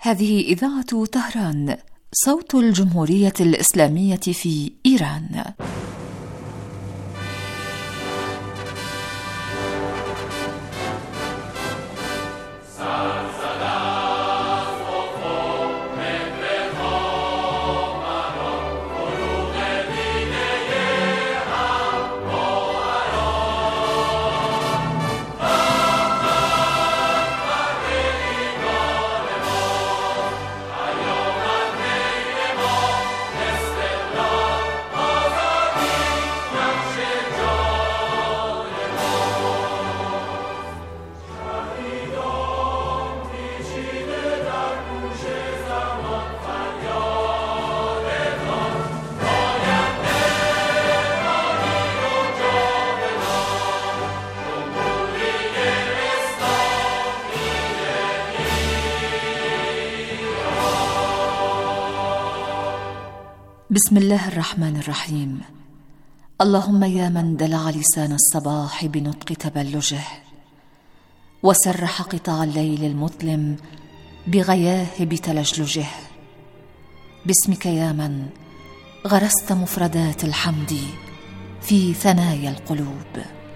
هذه إذاعة طهران، صوت الجمهورية الإسلامية في إيران. بسم الله الرحمن الرحيم. اللهم يا من دلع لسان الصباح بنطق تبلجه، وسرح قطاع الليل المظلم بغياهب تلجلجه، باسمك يا من غرست مفردات الحمد في ثنايا القلوب.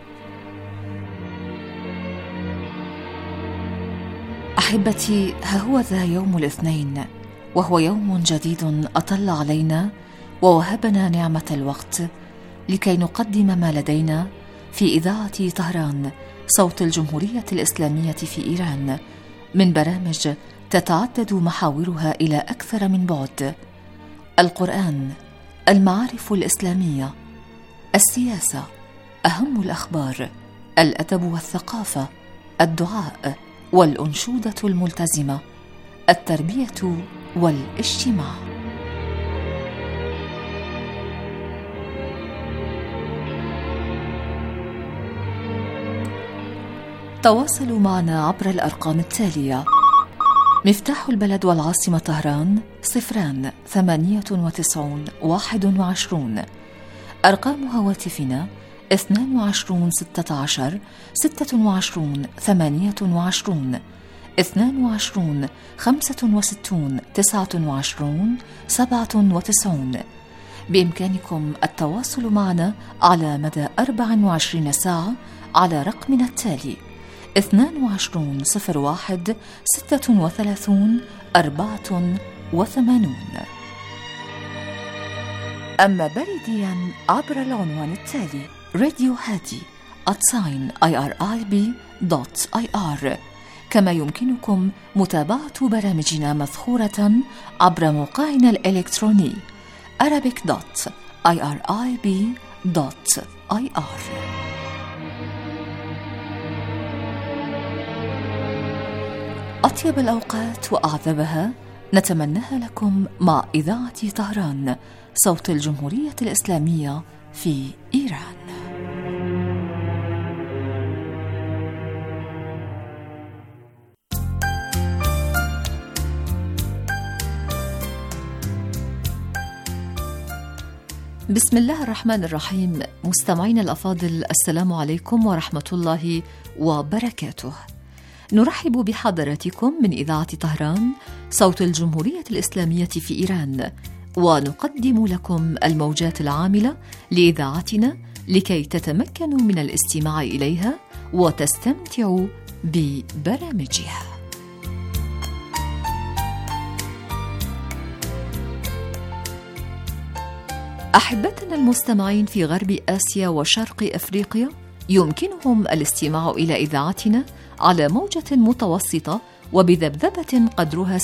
أحبتي، ها هو ذا يوم الاثنين، وهو يوم جديد أطل علينا ووهبنا نعمة الوقت لكي نقدم ما لدينا في إذاعة طهران، صوت الجمهورية الإسلامية في إيران، من برامج تتعدد محاورها إلى أكثر من بعد: القرآن، المعارف الإسلامية، السياسة، أهم الأخبار، الأدب والثقافة، الدعاء والأنشودة الملتزمة، التربية والاجتماع. تواصلوا معنا عبر الأرقام التالية: مفتاح البلد والعاصمة طهران 098 21. أرقام هواتفنا 22 16 26 28 22 65 29 97. بإمكانكم التواصل معنا على مدى 24 ساعة على رقمنا التالي 22 01 36 84. أما بريديا عبر العنوان التالي radiohadi@irib.ir. كما يمكنكم متابعة برامجنا مثخورة عبر موقعنا الإلكتروني arabic.irib.ir. أطيب الأوقات وأعذبها نتمناها لكم مع إذاعة طهران، صوت الجمهورية الإسلامية في إيران. بسم الله الرحمن الرحيم. مستمعين الأفاضل، السلام عليكم ورحمة الله وبركاته. نرحب بحضراتكم من إذاعة طهران، صوت الجمهورية الإسلامية في إيران، ونقدم لكم الموجات العاملة لإذاعتنا لكي تتمكنوا من الاستماع إليها وتستمتعوا ببرامجها. أحبتنا المستمعين في غرب آسيا وشرق أفريقيا، يمكنهم الاستماع إلى إذاعتنا على موجة متوسطة وبذبذبة قدرها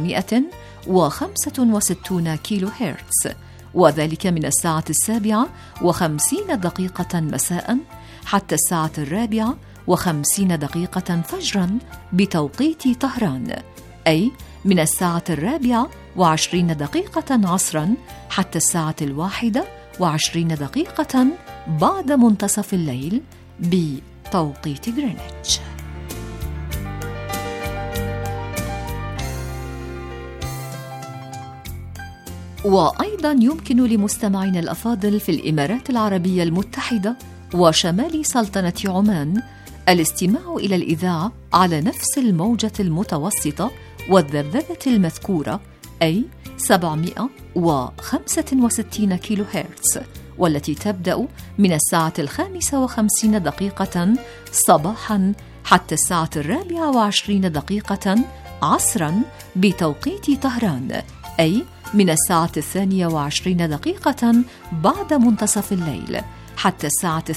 765 كيلو هرتز، وذلك من الساعة 7:50 مساء حتى الساعة 4:50 فجرا بتوقيت طهران، أي من الساعة 4:20 عصرا حتى الساعة 1:20 بعد منتصف الليل بتوقيت غرينتش. وأيضا يمكن لمستمعين الأفاضل في الإمارات العربية المتحدة وشمال سلطنة عمان الاستماع إلى الإذاعة على نفس الموجة المتوسطة والذبذبة المذكورة أي 765 كيلو هرتز، والتي تبدأ من 5:55 صباحاً حتى 24:24 عصراً بتوقيت طهران، أي من 22:20 بعد منتصف الليل حتى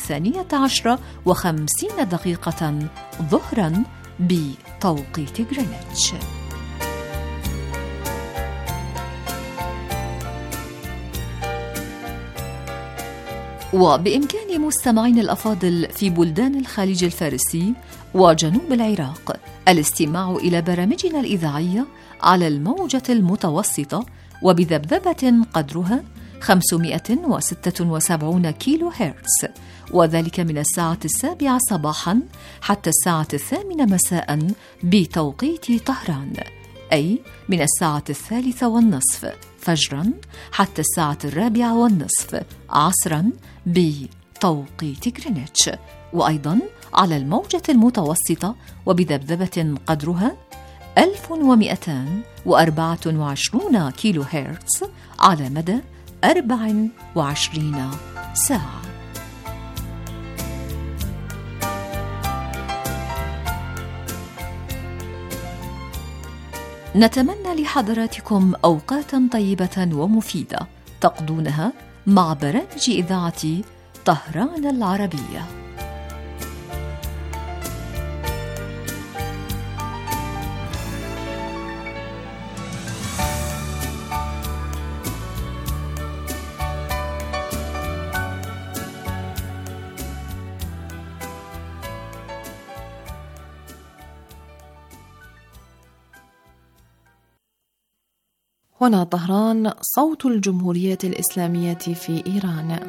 12:50 ظهراً بتوقيت غرينتش. وبإمكان مستمعين الأفاضل في بلدان الخليج الفارسي وجنوب العراق الاستماع إلى برامجنا الإذاعية على الموجة المتوسطة وبذبذبة قدرها 576 كيلو هرتز، وذلك من 7:00 صباحاً حتى 8:00 مساء بتوقيت طهران، أي من 3:30 فجراً حتى 4:40 عصراً بتوقيت غرينتش، وأيضاً على الموجة المتوسطة وبذبذبة قدرها 1224 كيلو هرتز على مدى 24 ساعة. نتمنى لحضراتكم أوقاتاً طيبة ومفيدة تقضونها مع برامج إذاعة طهران العربية. هنا طهران، صوت الجمهورية الإسلامية في إيران.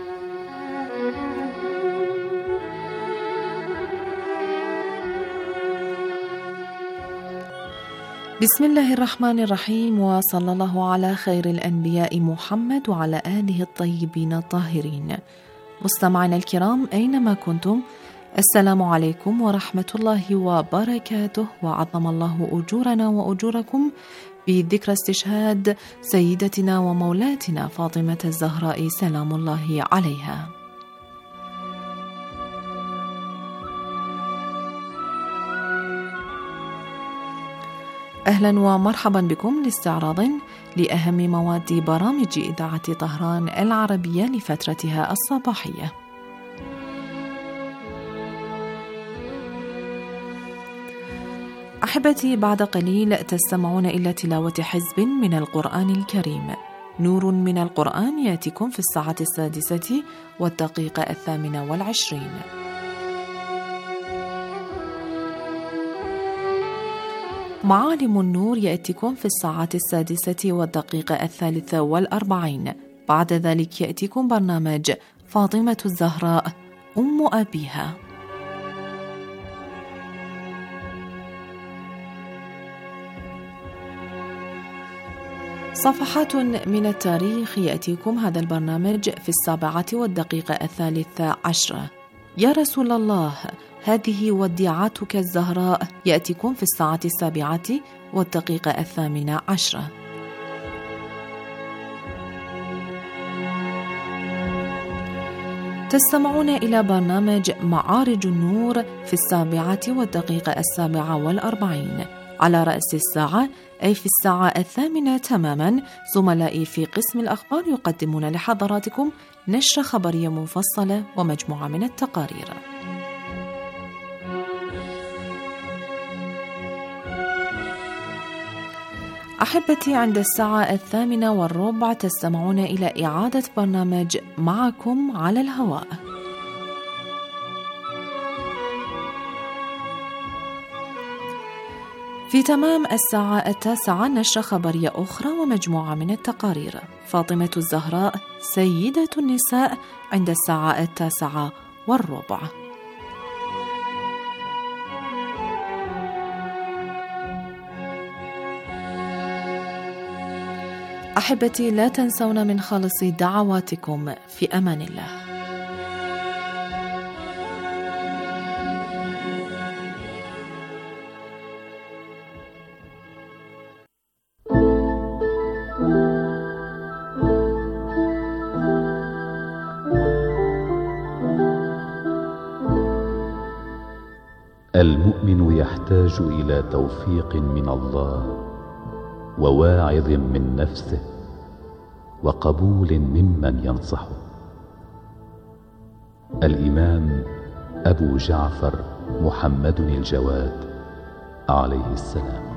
بسم الله الرحمن الرحيم، وصلى الله على خير الأنبياء محمد وعلى آله الطيبين الطاهرين. مستمعينا الكرام أينما كنتم، السلام عليكم ورحمة الله وبركاته، وعظم الله أجورنا وأجوركم بذكرى استشهاد سيدتنا ومولاتنا فاطمة الزهراء سلام الله عليها. أهلا ومرحبا بكم لاستعراض لأهم مواد برامج إذاعة طهران العربية لفترتها الصباحية. أحبتي، بعد قليل تستمعون إلى تلاوة حزب من القرآن الكريم. نور من القرآن يأتيكم في 6:28. معالم النور يأتيكم في 6:43. بعد ذلك يأتيكم برنامج فاطمة الزهراء أم أبيها. صفحات من التاريخ يأتيكم هذا البرنامج في 7:13. يا رسول الله، هذه وديعتك الزهراء يأتيكم في 7:18. تستمعون إلى برنامج معارج النور في 7:47. على رأس الساعة، أي في 8:00 تماما، زملائي في قسم الأخبار يقدمون لحضراتكم نشرة خبرية مفصلة ومجموعة من التقارير. أحبتي، عند 8:08 تستمعون إلى إعادة برنامج معكم على الهواء. في تمام 9:00 نشرة خبرية أخرى ومجموعة من التقارير. فاطمة الزهراء سيدة النساء عند 9:10. أحبتي، لا تنسون من خالص دعواتكم. في أمان الله. المؤمن يحتاج إلى توفيق من الله وواعظ من نفسه وقبول ممن ينصحه. الإمام أبو جعفر محمد الجواد عليه السلام.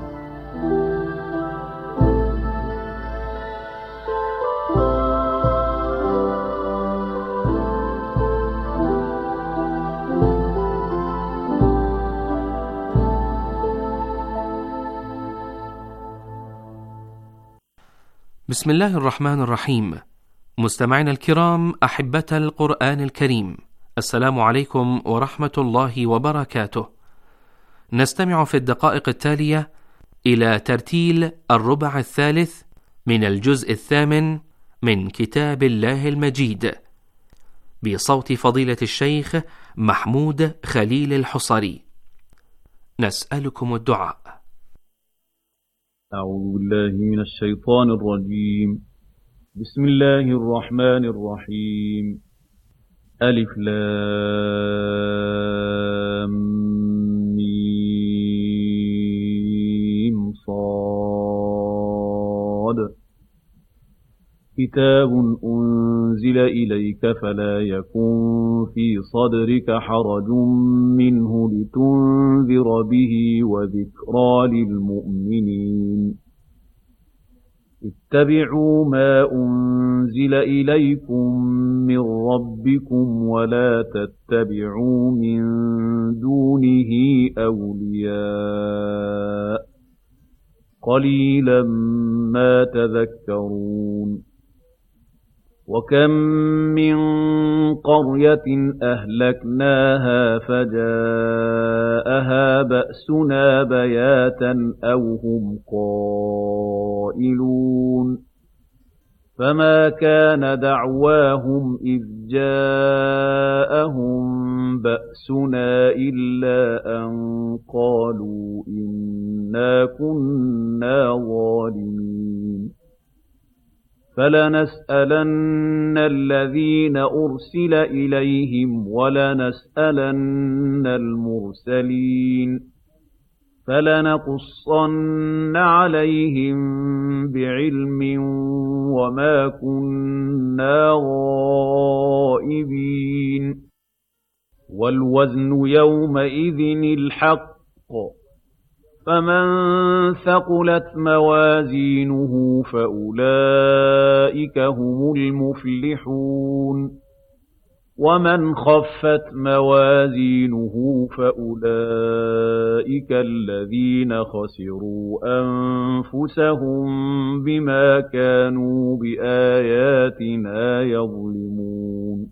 بسم الله الرحمن الرحيم. مستمعينا الكرام، أحبة القرآن الكريم، السلام عليكم ورحمة الله وبركاته. نستمع في الدقائق التالية إلى ترتيل الربع الثالث من الجزء الثامن من كتاب الله المجيد بصوت فضيلة الشيخ محمود خليل الحصري. نسألكم الدعاء. أعوذ بالله من الشيطان الرجيم. بسم الله الرحمن الرحيم. ألف لام ميم صاد. كتاب أنزل إليك فلا يكن في صدرك حرج منه لتنذر به وذكرى للمؤمنين. اتبعوا ما أنزل إليكم من ربكم ولا تتبعوا من دونه أولياء قليلا ما تذكرون. وكم من قرية أهلكناها فجاءها بأسنا بياتا أو هم قائلون. فما كان دعواهم إذ جاءهم بأسنا إلا أن قالوا إنا كنا ظالمين. فلنسألن الذين أرسل إليهم ولنسألن المرسلين. فلنقصن عليهم بعلم وما كنا غائبين. والوزن يومئذ الحق. فمن ثقلت موازينه فأولئك هم المفلحون. ومن خفت موازينه فأولئك الذين خسروا أنفسهم بما كانوا بآياتنا يظلمون.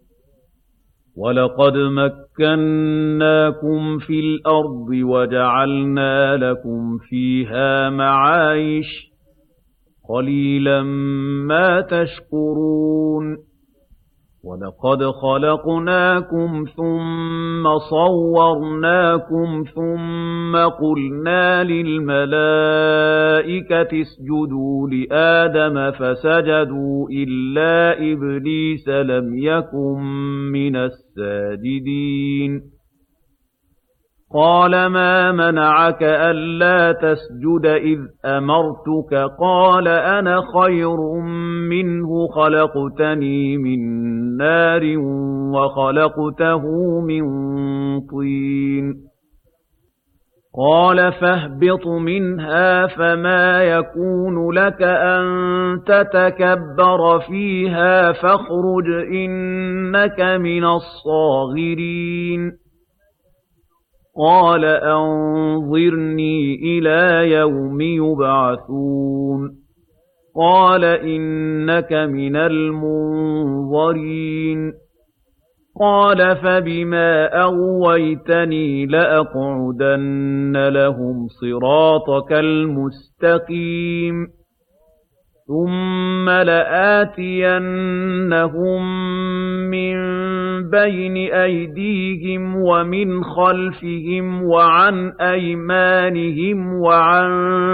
ولقد مكناكم في الأرض وجعلنا لكم فيها معايش قليلا ما تشكرون. ولقد خلقناكم ثم صورناكم ثم قلنا للملائكة اسجدوا لآدم فسجدوا إلا إبليس لم يكن من الساجدين. قال ما منعك ألا تسجد إذ أمرتك؟ قال أنا خير منه خلقتني من نار وخلقته من طين. قال فاهبط منها فما يكون لك أن تتكبر فيها فاخرج إنك من الصاغرين. قال أنظرني إلى يوم يبعثون. قال إنك من المنظرين. قال فبما أغويتني لأقعدن لهم صراطك المستقيم ثم لآتينهم من بين أيديهم ومن خلفهم وعن أيمانهم وعن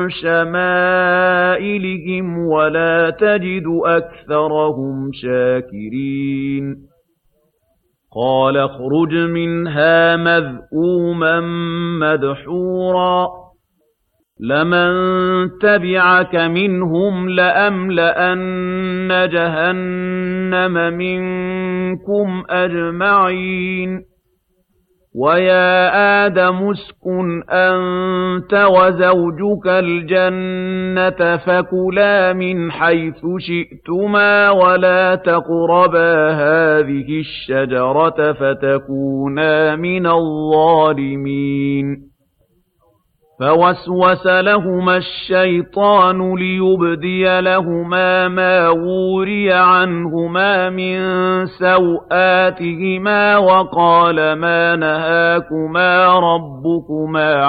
شمائلهم ولا تجد أكثرهم شاكرين. قَالَ اخْرُجْ مِنْهَا مَذْءُومًا مَّدْحُورًا ۖ لَّمَن تَبِعَكَ مِنْهُمْ لَأَمْلَأَنَّ جَهَنَّمَ مِنكُمْ أَجْمَعِينَ وَيَا آدَمُ اسْكُنْ أَنتَ وَزَوْجُكَ الْجَنَّةَ فَكُلَا مِنْ حَيْثُ شِئْتُمَا وَلَا تَقْرَبَا هَٰذِهِ الشَّجَرَةَ فَتَكُونَا مِنَ الظَّالِمِينَ فَوَسْوَسَ لَهُمَا الشَّيْطَانُ لِيُبْدِيَ لَهُمَا مَا وُورِيَ عَنْهُمَا مِن سَوْآتِهِمَا وَقَالَ مَا نَهَاكُمَا رَبُّكُمَا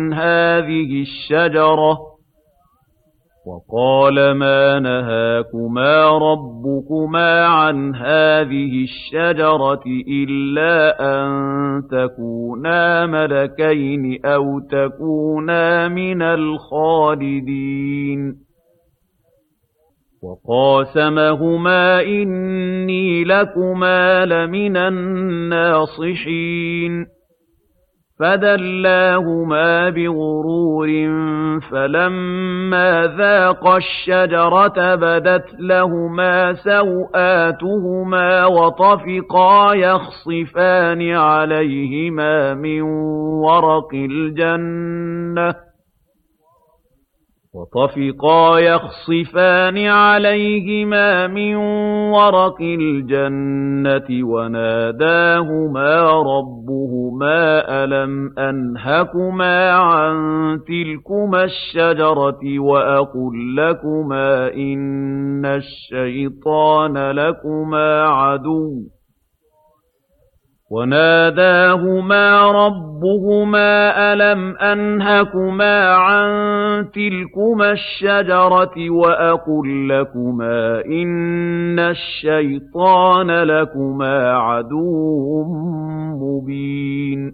عَنْ هَٰذِهِ الشَّجَرَةِ إِلَّا أَن تَكُونَا مَلَكَيْنِ أَوْ تَكُونَا مِنَ الْخَالِدِينَ وَقَاسَمَهُمَا إِنِّي لَكُمَا لَمِنَ النَّاصِحِينَ فَدَلَّاهُمَا بِغُرُورٍ فَلَمَّا ذَاقَا الشَّجَرَةَ بَدَتْ لَهُمَا سَوْآتُهُمَا وَطَفِقَا يَخْصِفَانِ عَلَيْهِمَا مِن وَرَقِ الْجَنَّةِ وَنَادَاهُمَا رَبُّهُمَا أَلَمْ أَنْهَكُمَا عَن تِلْكُمَا الشَّجَرَةِ وَأَقُل لَّكُمَا إِنَّ الشَّيْطَانَ لَكُمَا عَدُوٌّ مُّبِينٌ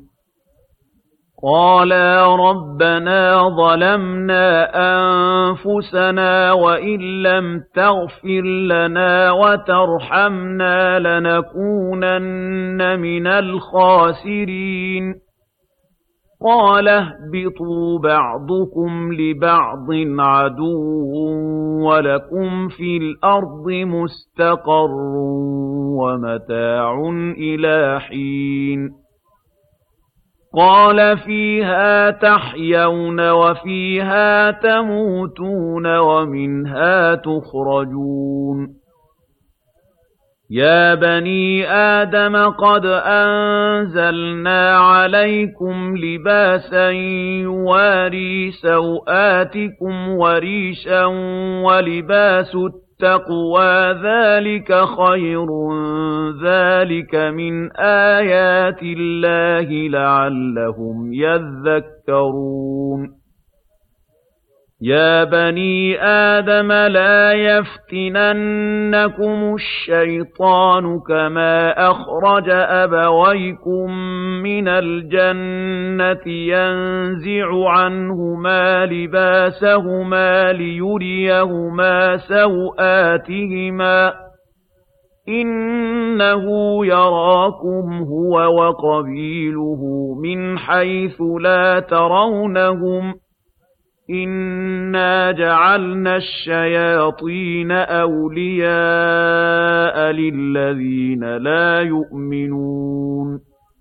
قَالَا رَبَّنَا ظَلَمْنَا أَنفُسَنَا وَإِن لَّمْ تَغْفِرْ لَنَا وَتَرْحَمْنَا لَنَكُونَنَّ مِنَ الْخَاسِرِينَ قَالَ اهْبِطُوا بَعْضُكُمْ لِبَعْضٍ عَدُوٌّ وَلَكُمْ فِي الْأَرْضِ مُسْتَقَرٌّ وَمَتَاعٌ إِلَىٰ حِينٍ قَالَ فِيهَا تَحْيَوْنَ وَفِيهَا تَمُوتُونَ وَمِنْهَا تُخْرَجُونَ يَا بَنِي آدَمَ قَدْ أَنزَلْنَا عَلَيْكُمْ لِبَاسًا يُوَارِي سَوْآتِكُمْ وَرِيشًا وَلِبَاسُ التَّقْوَىٰ ذَٰلِكَ خَيْرٌ ذَٰلِكَ مِنْ آيَاتِ اللَّهِ لَعَلَّهُمْ يَذَّكَّرُونَ يَا بَنِي آدَمَ لَا يَفْتِنَنَّكُمُ الشَّيْطَانُ كَمَا أَخْرَجَ أَبَوَيْكُم مِّنَ الْجَنَّةِ يَنزِعُ عَنْهُمَا لِبَاسَهُمَا لِيُرِيَهُمَا سَوْآتِهِمَا ۗ إِنَّهُ يَرَاكُمْ هُوَ وَقَبِيلُهُ مِنْ حَيْثُ لَا تَرَوْنَهُمْ ۗ إِنَّا جَعَلْنَا الشَّيَاطِينَ أَوْلِيَاءَ لِلَّذِينَ لَا يُؤْمِنُونَ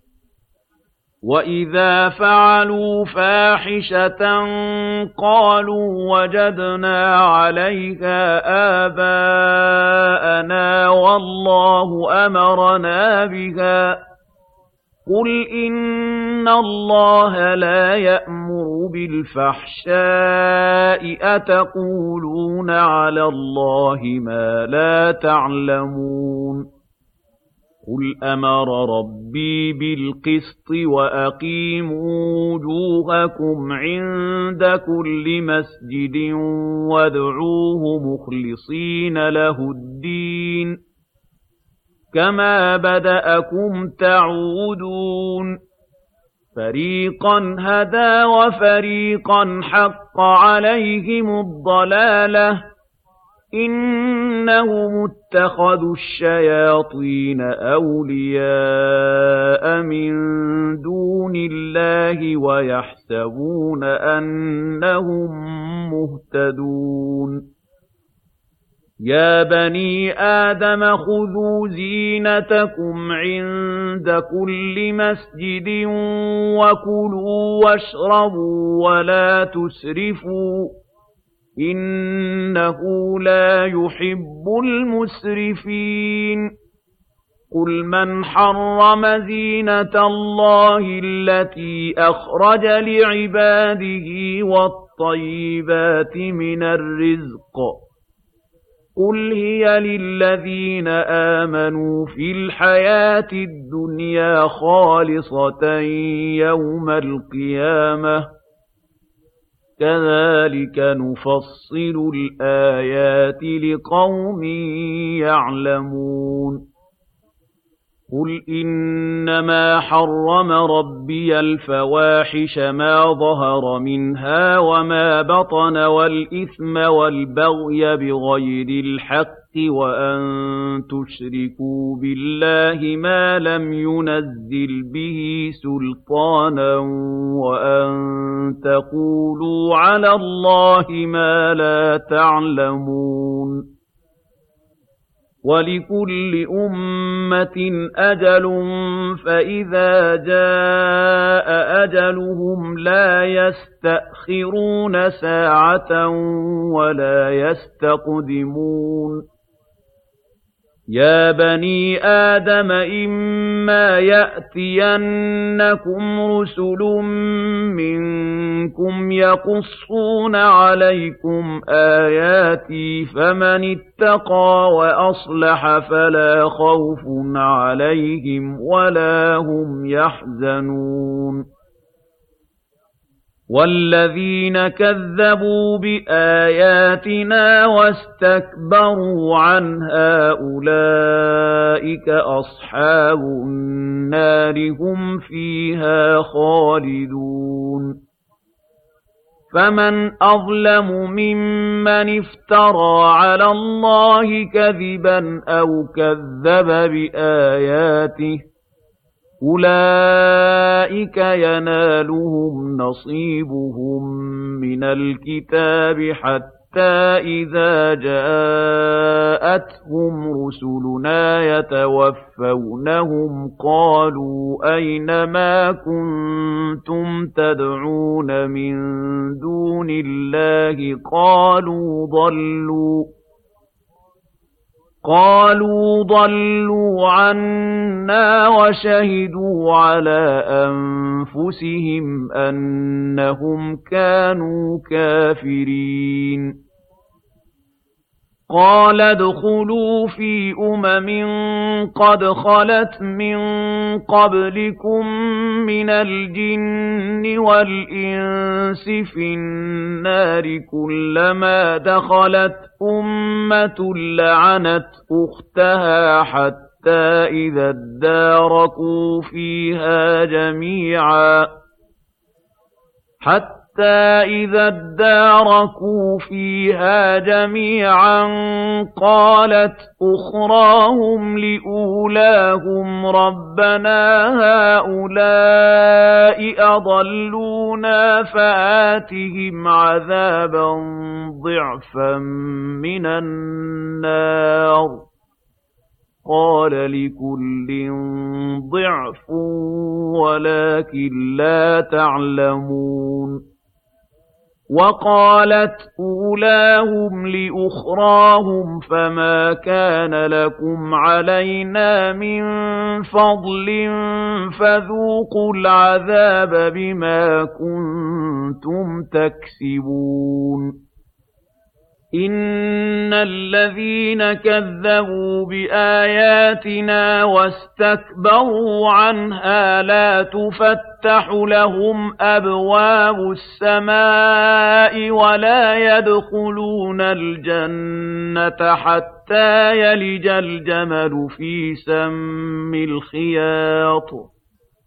وَإِذَا فَعَلُوا فَاحِشَةً قَالُوا وَجَدْنَا عَلَيْهَا آبَاءَنَا وَاللَّهُ أَمَرَنَا بِهَا ۗ قُلْ إِنَّ اللَّهَ لَا يَأْمُرُ بِالْفَحْشَاءِ أَتَقُولُونَ عَلَى اللَّهِ مَا لَا تَعْلَمُونَ قُلْ أَمَرَ رَبِّي بِالْقِسْطِ وَأَقِيمُوا وُجُوهَكُمْ عِندَ كُلِّ مَسْجِدٍ وَادْعُوهُ مُخْلِصِينَ لَهُ الدِّينَ كَمَا بَدَأَكُمْ تَعُودُونَ فَرِيقًا هَدَىٰ وَفَرِيقًا حَقَّ عَلَيْهِمُ الضَّلَالَةُ إنهم اتخذوا الشياطين أولياء من دون الله ويحسبون أنهم مهتدون يا بني آدم خذوا زينتكم عند كل مسجد وكلوا واشربوا ولا تسرفوا إنه لا يحب المسرفين قل من حرم زينة الله التي أخرج لعباده والطيبات من الرزق قل هي للذين آمنوا في الحياة الدنيا خالصة يوم القيامة كذلك نفصل الآيات لقوم يعلمون قل إنما حرم ربي الفواحش ما ظهر منها وما بطن والإثم والبغي بغير الحق وأن تشركوا بالله ما لم ينزل به سلطانا وأن تقولوا على الله ما لا تعلمون ولكل أمة أجل فإذا جاء أجلهم لا يستأخرون ساعة ولا يستقدمون يا بني آدم إما يأتينكم رسل منكم يقصون عليكم آياتي فمن اتقى وأصلح فلا خوف عليهم ولا هم يحزنون والذين كذبوا بآياتنا واستكبروا عنها أولئك أصحاب النار هم فيها خالدون فمن أظلم ممن افترى على الله كذبا أو كذب بآياته أولئك ينالهم نصيبهم من الكتاب حتى إذا جاءتهم رسلنا يتوفونهم قالوا أين ما كنتم تدعون من دون الله قالوا ضلوا عنا وشهدوا على أنفسهم أنهم كانوا كافرين قال ادخلوا في قد خلت من قبلكم من الجن والإنس في النار كلما دخلت أمة لعنت أختها حتى إذا اداركوا فيها جميعا قالت أخراهم لأولاهم ربنا هؤلاء أضلونا فآتهم عذابا ضعفا من النار قال لكل ضعف ولكن لا تعلمون وقالت أولاهم لأخراهم فما كان لكم علينا من فضل فذوقوا العذاب بما كنتم تكسبون إن الذين كذبوا بآياتنا واستكبروا عنها لا تفتح لهم أبواب السماء ولا يدخلون الجنة حتى يلج الجمل في سم الخياط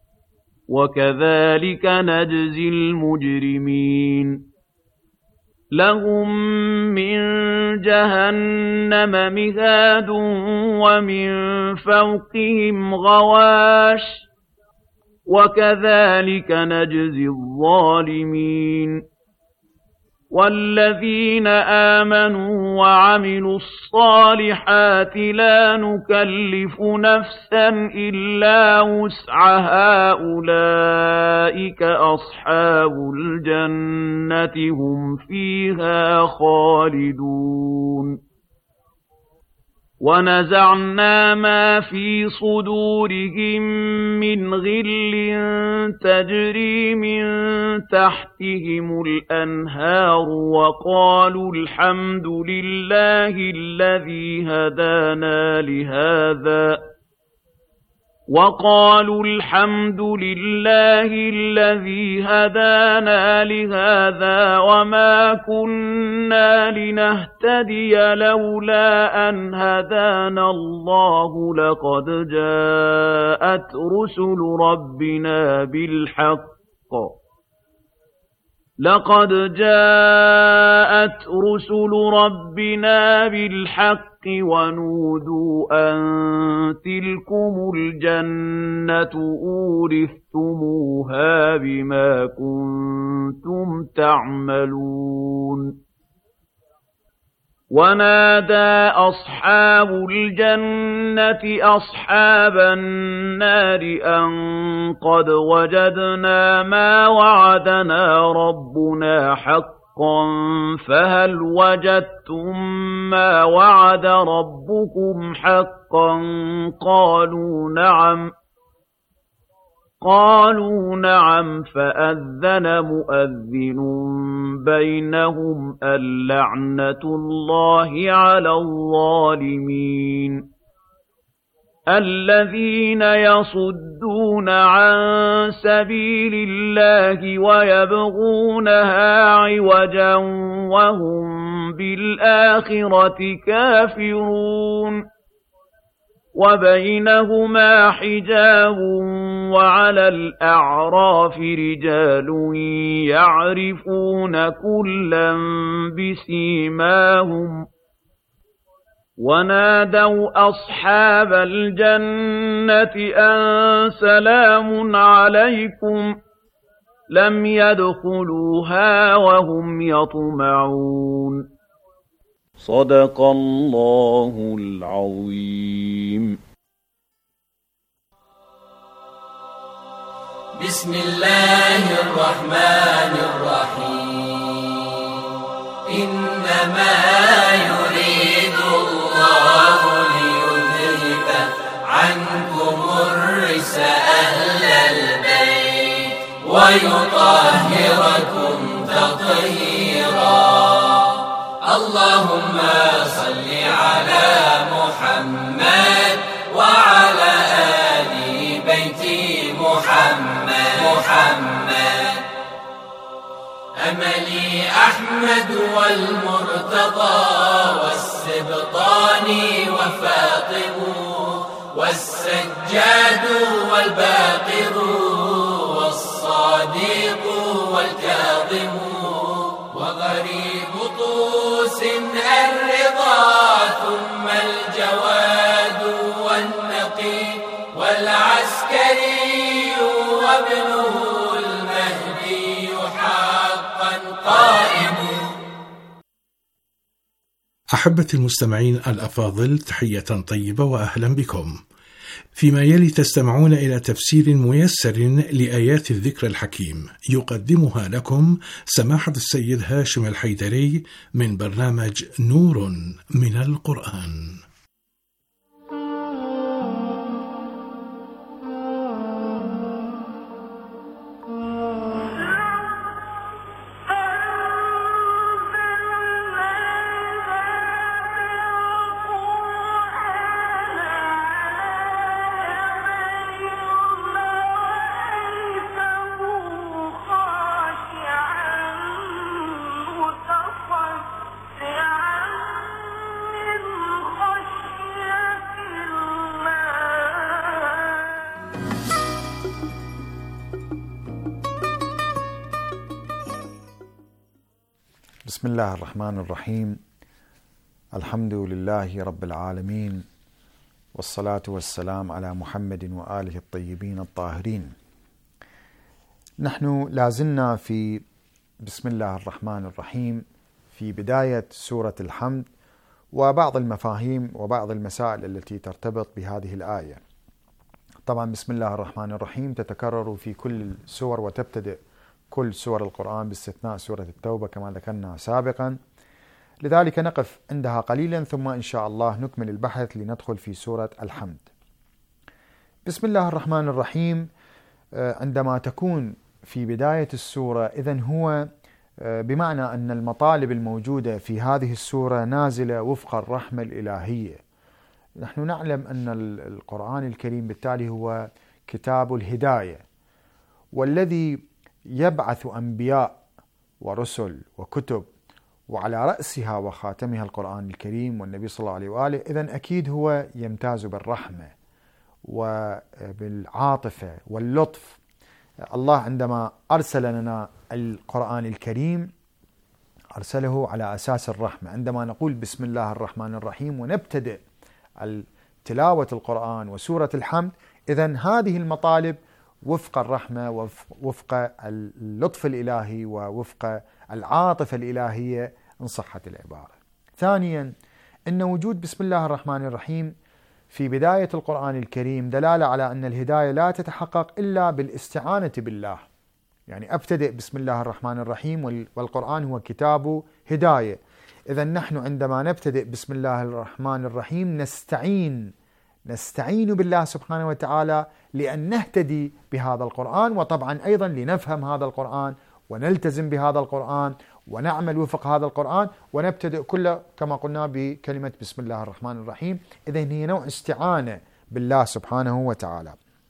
وكذلك نجزي المجرمين لهم من جهنم مهاد ومن فوقهم غواش وكذلك نجزي الظالمين والذين آمنوا وعملوا الصالحات لا نكلف نفسا إلا وسعها أولئك أصحاب الجنة هم فيها خالدون ونزعنا ما في صدورهم من غل تجري من تحتهم الأنهار وقالوا الحمد لله الذي هدانا لهذا وما كنا لنهتدي لولا أن هدانا الله لقد جاءت رسل ربنا بالحق ونودوا أن تلكم الجنة أورثتموها بما كنتم تعملون ونادى أصحاب الجنة أصحاب النار أن قد وجدنا ما وعدنا ربنا حقا فهل وجدتم ما وعد ربكم حقا قالوا نعم فأذن مؤذن بينهم اللعنة الله على الظالمين الذين يصدون عن سبيل الله ويبغونها عوجا وهم بالآخرة كافرون وبينهما حجاب وعلى الأعراف رجال يعرفون كلا بسيماهم ونادوا أصحاب الجنة أن سلام عليكم لم يدخلوها وهم يطمعون صدق الله العظيم. بسم الله الرحمن الرحيم إنما يريد الله ليذهب عنكم الرجس أهل البيت ويطهركم تطهيرا اللهم صل على محمد وعلى آل بيت محمد أملي أحمد والمرتضى والسبطان وفاطم والسجاد والباقر والصادق والكاظم وغريب طوس الرضا ثم الجواد والنقي والعسكري وابنه المهدي حقا قائم. أحبتي المستمعين الأفاضل، تحية طيبة وأهلا بكم. فيما يلي تستمعون إلى تفسير ميسر لآيات الذكر الحكيم يقدمها لكم سماحة السيد هاشم الحيدري من برنامج نور من القرآن. خاشعا بسم الله الرحمن الرحيم. الحمد لله رب العالمين، والصلاة والسلام على محمد وآله الطيبين الطاهرين. نحن لازلنا في بسم الله الرحمن الرحيم في بداية سورة الحمد، وبعض المفاهيم وبعض المسائل التي ترتبط بهذه الآية. طبعا بسم الله الرحمن الرحيم تتكرر في كل السور وتبتدئ كل سور القرآن باستثناء سورة التوبة كما ذكرنا سابقا، لذلك نقف عندها قليلا ثم إن شاء الله نكمل البحث لندخل في سورة الحمد. بسم الله الرحمن الرحيم عندما تكون في بداية السورة إذن هو بمعنى أن المطالب الموجودة في هذه السورة نازلة وفق الرحمة الإلهية. نحن نعلم أن القرآن الكريم بالتالي هو كتاب الهداية، والذي يبعث أنبياء ورسل وكتب وعلى رأسها وخاتمها القرآن الكريم والنبي صلى الله عليه وآله، إذن أكيد هو يمتاز بالرحمة وبالعاطفة واللطف. الله عندما أرسل لنا القرآن الكريم أرسله على أساس الرحمة. عندما نقول بسم الله الرحمن الرحيم ونبتدئ تلاوة القرآن وسورة الحمد، إذن هذه المطالب وفق الرحمة ووفق اللطف الإلهي ووفق العاطفة الإلهية إن صحت العبارة. ثانيا، إن وجود بسم الله الرحمن الرحيم في بداية القرآن الكريم دلالة على أن الهداية لا تتحقق إلا بالاستعانة بالله. يعني أبتدئ بسم الله الرحمن الرحيم والقرآن هو كتاب هداية، إذن نحن عندما نبتدئ بسم الله الرحمن الرحيم نستعين بالله سبحانه وتعالى لأن نهتدي بهذا القرآن، وطبعا أيضا لنفهم هذا القرآن ونلتزم بهذا القرآن ونعمل وفق هذا القرآن، ونبتدئ كله كما قلنا بكلمة بسم الله الرحمن الرحيم. إذن هي نوع استعانة بالله سبحانه وتعالى.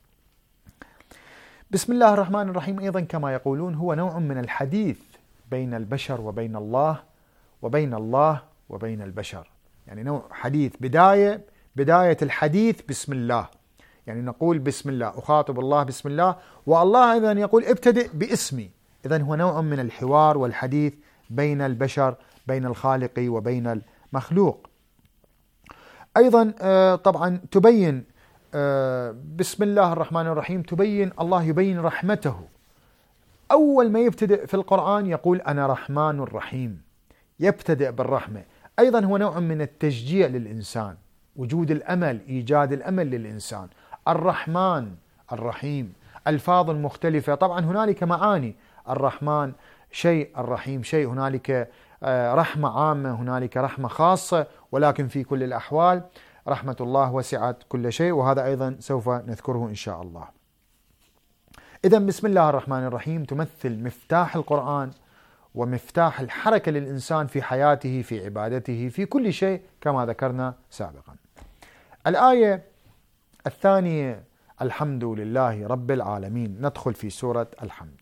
بسم الله الرحمن الرحيم أيضا كما يقولون هو نوع من الحديث بين البشر وبين الله وبين الله وبين البشر، يعني نوع حديث، بداية الحديث بسم الله، يعني نقول بسم الله، أخاطب الله بسم الله، والله أيضا يقول ابتدئ باسمي. إذن هو نوع من الحوار والحديث بين البشر، بين الخالق وبين المخلوق. أيضا طبعا تبين بسم الله الرحمن الرحيم تبين الله يبين رحمته. أول ما يبتدئ في القرآن يقول أنا رحمن الرحيم، يبتدئ بالرحمة. أيضا هو نوع من التشجيع للإنسان، وجود الأمل، إيجاد الأمل للإنسان. الرحمن الرحيم، ألفاظ مختلفة، طبعا هنالك معاني، الرحمن شيء، الرحيم شيء، هنالك رحمة عامة، هنالك رحمة خاصة، ولكن في كل الأحوال رحمة الله وسعت كل شيء، وهذا أيضا سوف نذكره إن شاء الله. إذن بسم الله الرحمن الرحيم تمثل مفتاح القرآن ومفتاح الحركة للإنسان في حياته، في عبادته، في كل شيء كما ذكرنا سابقا. الآية الثانية الحمد لله رب العالمين. ندخل في سورة الحمد.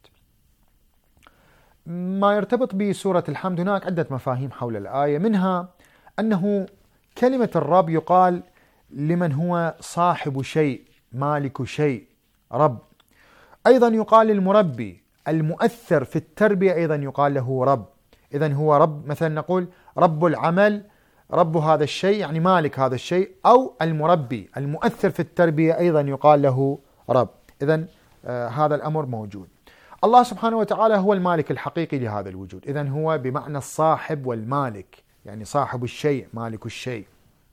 ما يرتبط بسورة الحمد هناك عدة مفاهيم حول الآية، منها أنه كلمة الرب يقال لمن هو صاحب شيء، مالك شيء، رب. أيضا يقال للمربي، المؤثر في التربية أيضا يقال له رب. إذن هو رب، مثلا نقول رب العمل، رب هذا الشيء يعني مالك هذا الشيء، أو المربي المؤثر في التربية أيضا يقال له رب. إذن هذا الأمر موجود. الله سبحانه وتعالى هو المالك الحقيقي لهذا الوجود، إذن هو بمعنى الصاحب والمالك، يعني صاحب الشيء، مالك الشيء.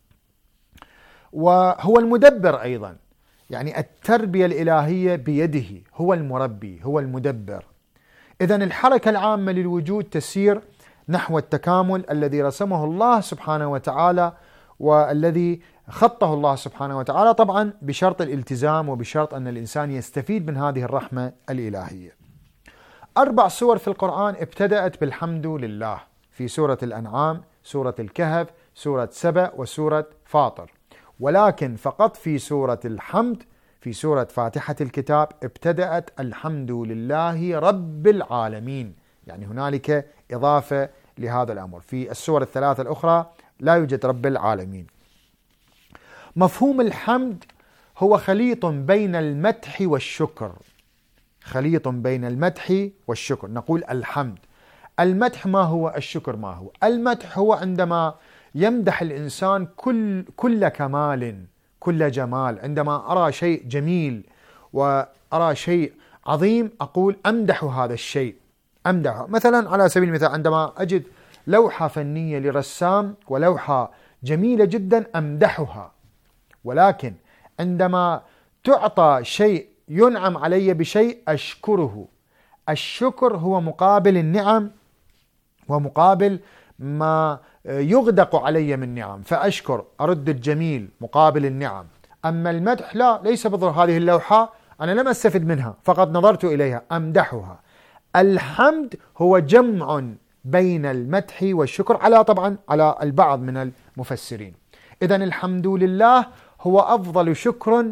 وهو المدبر أيضا، يعني التربية الإلهية بيده، هو المربي، هو المدبر. إذن الحركة العامة للوجود تسير نحو التكامل الذي رسمه الله سبحانه وتعالى والذي خطه الله سبحانه وتعالى، طبعا بشرط الالتزام وبشرط أن الإنسان يستفيد من هذه الرحمة الإلهية. 4 سور في القرآن ابتدأت بالحمد لله، في سورة الأنعام، سورة الكهف، سورة سبأ، وسورة فاطر. ولكن فقط في سورة الحمد، في سورة فاتحة الكتاب، ابتدأت الحمد لله رب العالمين، يعني هنالك إضافة لهذا الأمر. في السور الثلاثة الأخرى لا يوجد رب العالمين. مفهوم الحمد هو خليط بين المدح والشكر، خليط بين المدح والشكر. نقول الحمد، المدح ما هو؟ الشكر ما هو؟ المدح هو عندما يمدح الإنسان كل كمال، كل جمال. عندما أرى شيء جميل وأرى شيء عظيم أقول أمدح هذا الشيء، أمدحه. مثلا على سبيل المثال عندما أجد لوحة فنية لرسام ولوحة جميلة جدا أمدحها. ولكن عندما تعطى شيء، ينعم علي بشيء، أشكره. الشكر هو مقابل النعم ومقابل ما يغدق علي من نعم، فأشكر، أرد الجميل مقابل النعم. أما المدح لا، ليس بالضرورة. هذه اللوحة أنا لم أستفد منها، فقط نظرت إليها، أمدحها. الحمد هو جمع بين المدح والشكر طبعا على البعض من المفسرين. إذن الحمد لله هو أفضل شكر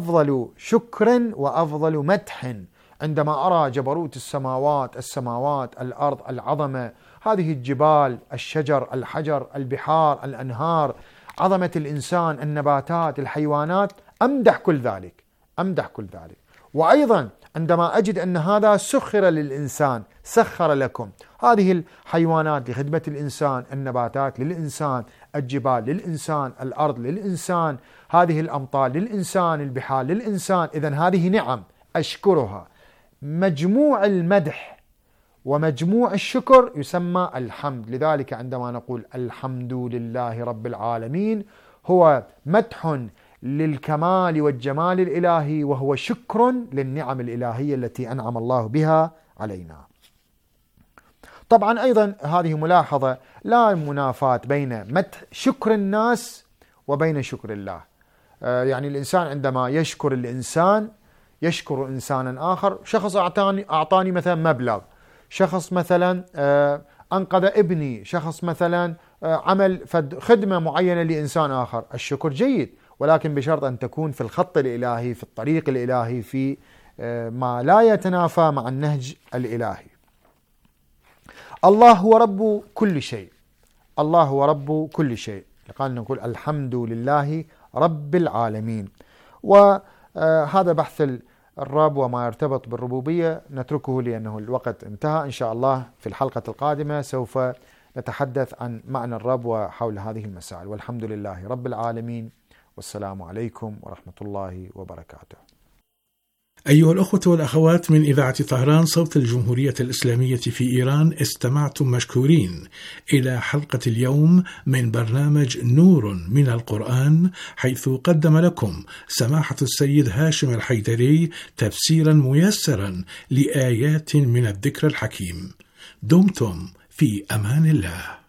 وأفضل مدح. عندما أرى جبروت السماوات، الأرض، العظمة، هذه الجبال، الشجر، الحجر، البحار، الأنهار، عظمة الإنسان، النباتات، الحيوانات، أمدح كل ذلك. وأيضا عندما أجد أن هذا سخر للإنسان، سخر لكم هذه الحيوانات لخدمة الإنسان، النباتات للإنسان، الجبال للإنسان، الأرض للإنسان، هذه الأمطار للإنسان، البحار للإنسان، إذن هذه نعم أشكرها. مجموع المدح ومجموع الشكر يسمى الحمد. لذلك عندما نقول الحمد لله رب العالمين هو مدح للكمال والجمال الإلهي، وهو شكر للنعم الإلهية التي أنعم الله بها علينا. طبعا أيضا هذه ملاحظة، لا منافاة بين مدح شكر الناس وبين شكر الله. يعني الإنسان عندما يشكر الإنسان، يشكر إنسانا آخر، شخص أعطاني مثلا مبلغ، شخص مثلا أنقذ ابني، شخص مثلا عمل خدمة معينة لإنسان آخر، الشكر جيد، ولكن بشرط أن تكون في الخط الإلهي، في الطريق الإلهي، في ما لا يتنافى مع النهج الإلهي. الله هو رب كل شيء، الله هو رب كل شيء. قال نقول الحمد لله رب العالمين. وهذا بحث الرب وما يرتبط بالربوبية نتركه لأنه الوقت انتهى. إن شاء الله في الحلقة القادمة سوف نتحدث عن معنى الرب وحول هذه المسائل. والحمد لله رب العالمين، والسلام عليكم ورحمة الله وبركاته. أيها الأخوة والأخوات من إذاعة طهران صوت الجمهورية الإسلامية في إيران، استمعتم مشكورين إلى حلقة اليوم من برنامج نور من القرآن، حيث قدم لكم سماحة السيد هاشم الحيدري تفسيرا ميسرا لآيات من الذكر الحكيم. دمتم في أمان الله.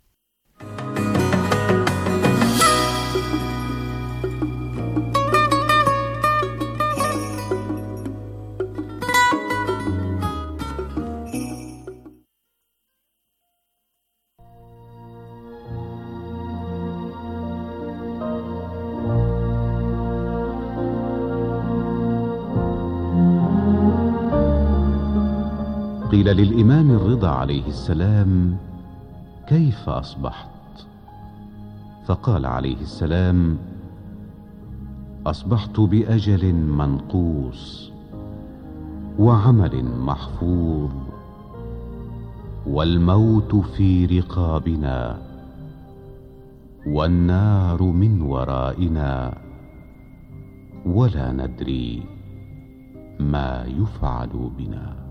قيل للإمام الرضا عليه السلام: كيف أصبحت؟ فقال عليه السلام: أصبحت بأجل منقوص وعمل محفوظ، والموت في رقابنا، والنار من ورائنا، ولا ندري ما يفعل بنا.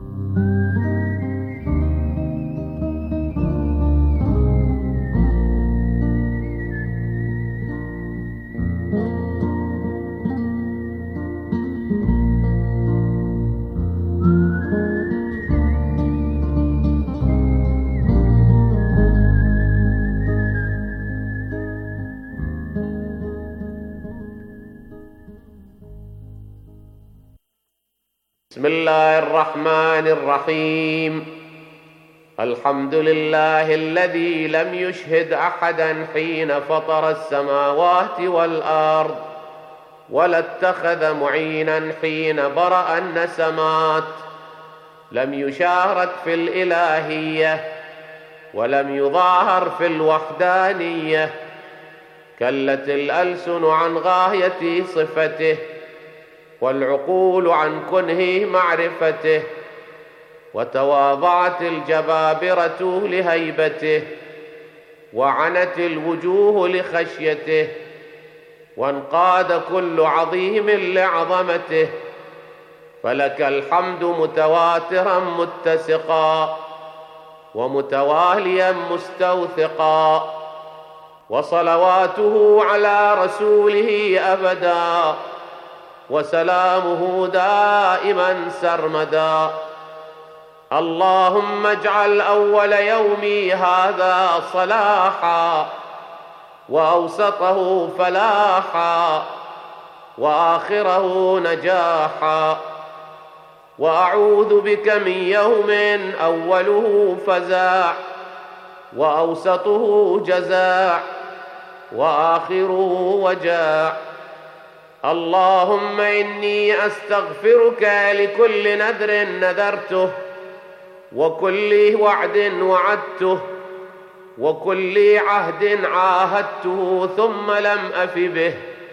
بسم الله الرحمن الرحيم. الحمد لله الذي لم يشهد أحدا حين فطر السماوات والأرض، ولا اتخذ معينا حين برأ النسمات، لم يشارك في الإلهية ولم يظاهر في الوحدانية، كلت الألسن عن غاية صفته، والعقول عن كنه معرفته، وتواضعت الجبابرة لهيبته، وعنت الوجوه لخشيته، وانقاد كل عظيم لعظمته. فلك الحمد متواترا متسقا، ومتواليا مستوثقا، وصلواته على رسوله أبدا، وسلامه دائما سرمدا. اللهم اجعل أول يومي هذا صلاحا، وأوسطه فلاحا، وآخره نجاحا. وأعوذ بك من يوم أوله فزاع، وأوسطه جزاع، وآخره وجاع. اللهم إني أستغفرك لكل نذر نذرته، وكل وعد وعدته، وكل عهد عاهدته ثم لم أف به.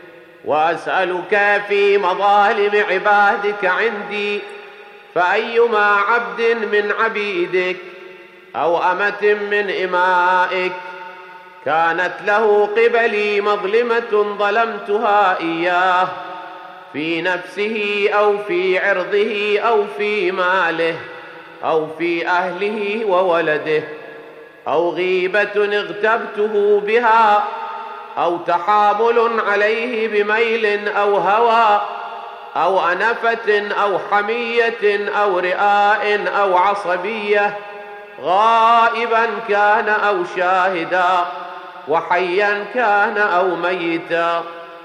وأسألك في مظالم عبادك عندي، فأيما عبد من عبيدك أو أمة من إمائك كانت له قبلي مظلمة ظلمتها إياه في نفسه أو في عرضه أو في ماله أو في أهله وولده، أو غيبة اغتبته بها، أو تحامل عليه بميل أو هوى، أو أنفة أو حمية أو رئاء أو عصبية، غائبا كان أو شاهدا، وحيا كان أو ميتا،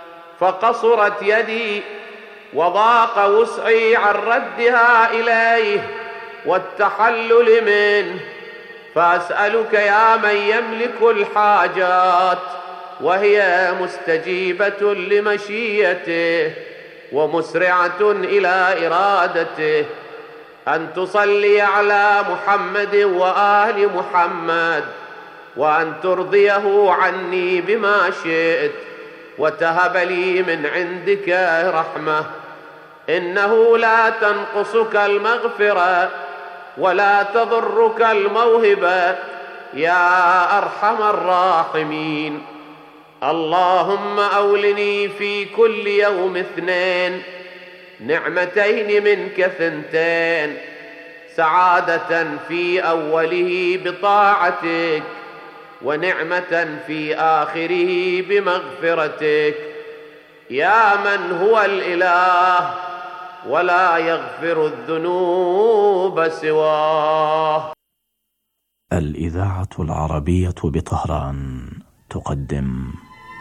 فقصرت يدي وضاق وسعي عن ردها إليه والتحلل منه. فأسألك يا من يملك الحاجات وهي مستجيبة لمشيته ومسرعة إلى إرادته، أن تصلي على محمد وآل محمد، وأن ترضيه عني بما شئت، وتهب لي من عندك رحمة. إنه لا تنقصك المغفرة ولا تضرك الموهبة يا أرحم الراحمين. اللهم أولني في كل يوم 2 نعمتين منك 2، سعادة في أوله بطاعتك، ونعمة في آخره بمغفرتك، يا من هو الإله ولا يغفر الذنوب سواه. الإذاعة العربية بطهران تقدم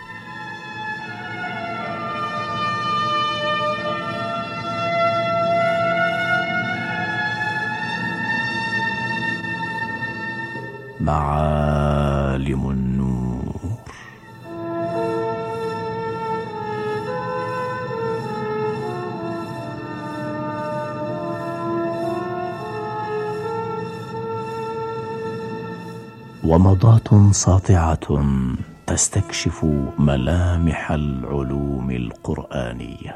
معالم النور. ومضات ساطعة تستكشف ملامح العلوم القرآنية.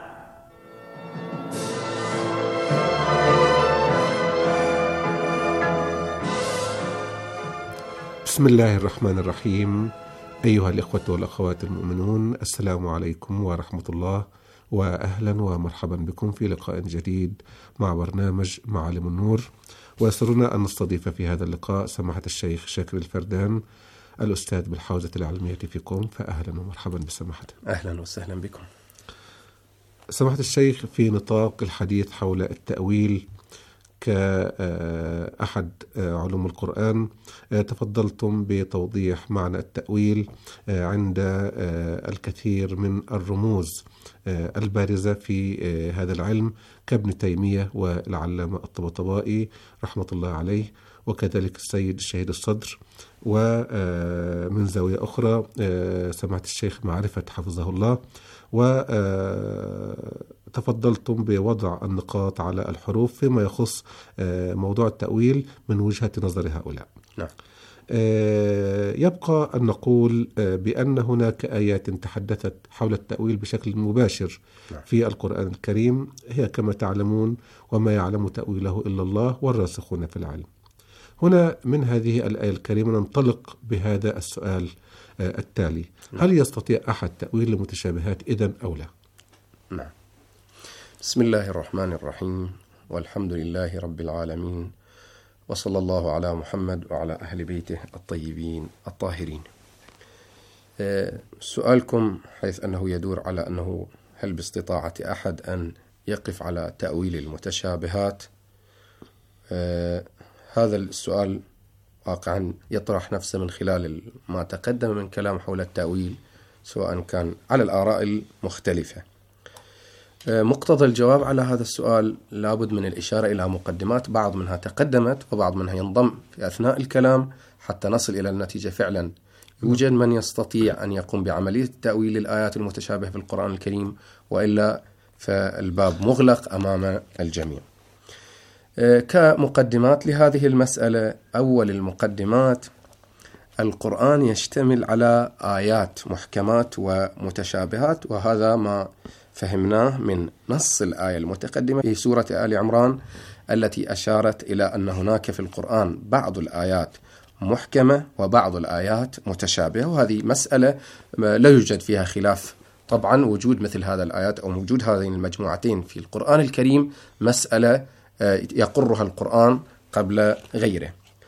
بسم الله الرحمن الرحيم. أيها الإخوة والأخوات المؤمنون، السلام عليكم ورحمة الله، وأهلا ومرحبا بكم في لقاء جديد مع برنامج معالم النور. ويسرنا أن نستضيف في هذا اللقاء سماحة الشيخ شاكر الفردان، الأستاذ بالحوزة العلمية في قم، فأهلا ومرحبا بسماحته. أهلا وسهلا بكم سماحة الشيخ. في نطاق الحديث حول التأويل كأحد علوم القرآن، تفضلتم بتوضيح معنى التأويل عند الكثير من الرموز البارزة في هذا العلم كابن تيمية والعلامة الطباطبائي رحمة الله عليه، وكذلك السيد الشهيد الصدر. ومن زاوية أخرى سماحة الشيخ معرفة حفظه الله، وتفضلتم بوضع النقاط على الحروف فيما يخص موضوع التأويل من وجهة نظر هؤلاء. نعم. يبقى أن نقول بأن هناك آيات تحدثت حول التأويل بشكل مباشر في القرآن الكريم، هي كما تعلمون وما يعلم تأويله إلا الله والراسخون في العلم. هنا من هذه الآية الكريمة ننطلق بهذا السؤال التالي: هل يستطيع أحد تأويل المتشابهات إذن أو لا؟ نعم. بسم الله الرحمن الرحيم، والحمد لله رب العالمين، وصلى الله على محمد وعلى أهل بيته الطيبين الطاهرين. سؤالكم حيث أنه يدور على أنه هل باستطاعة أحد أن يقف على تأويل المتشابهات؟ هذا السؤال واقعا يطرح نفسه من خلال ما تقدم من كلام حول التأويل، سواء كان على الآراء المختلفة. مقتضى الجواب على هذا السؤال لابد من الإشارة إلى مقدمات، بعض منها تقدمت وبعض منها ينضم في أثناء الكلام حتى نصل إلى النتيجة. فعلا يوجد من يستطيع أن يقوم بعملية التأويل للآيات المتشابهة في القرآن الكريم، وإلا فالباب مغلق أمام الجميع. كمقدمات لهذه المسألة، أول المقدمات: القرآن يشتمل على آيات محكمات ومتشابهات، وهذا ما فهمناه من نص الآية المتقدمة في سورة آل عمران التي أشارت إلى أن هناك في القرآن بعض الآيات محكمة وبعض الآيات متشابهة، وهذه مسألة لا يوجد فيها خلاف. طبعا وجود مثل هذا الآيات أو وجود هذين المجموعتين في القرآن الكريم مسألة يقرها القرآن قبل غيره.